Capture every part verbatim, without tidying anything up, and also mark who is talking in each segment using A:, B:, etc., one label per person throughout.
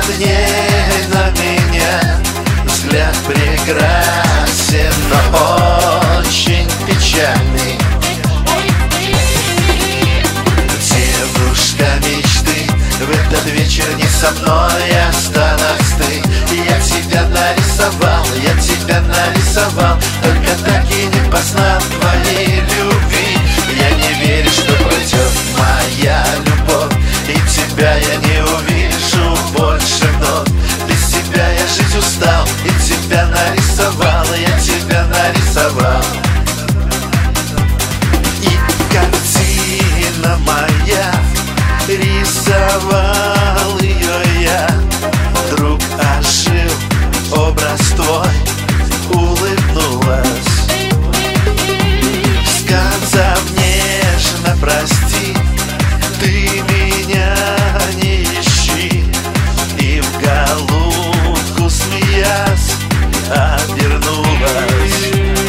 A: взгляни на меня. Взгляд прекрасен, но очень печальный. Девушка мечты, в этот вечер не со мной осталась ты. Я тебя нарисовал, я тебя нарисовал, только так и не познал твоей любви. Я не верю, что пройдет моя любовь, и тебя я не увижу больше вновь. Без тебя я жить устал, и тебя нарисовал, я тебя нарисовал. И картина моя, рисовал ее я. Вдруг ожил образ твой, улыбнулась, сказав нежно прости, ты меня не ищи. И в голубку смеясь обернулась.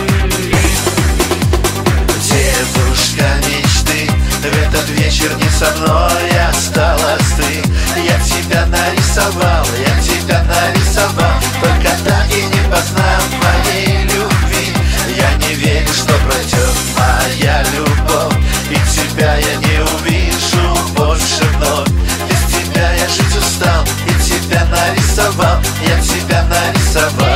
A: Девушка мечты, в этот вечер не со мной осталась ты. Я тебя нарисовал, я тебя нарисовал, только так и не познал твоей любви. Я не верю, что пройдет моя любовь, и тебя я не увижу больше вновь. Без тебя я жить устал, и тебя нарисовал, я тебя нарисовал.